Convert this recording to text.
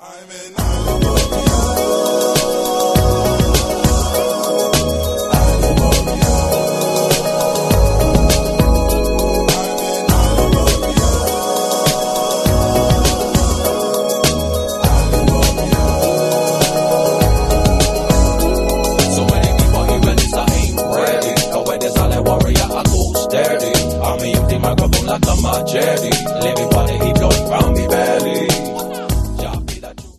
I'm in Alabama. Like a Margetti, living by the heat.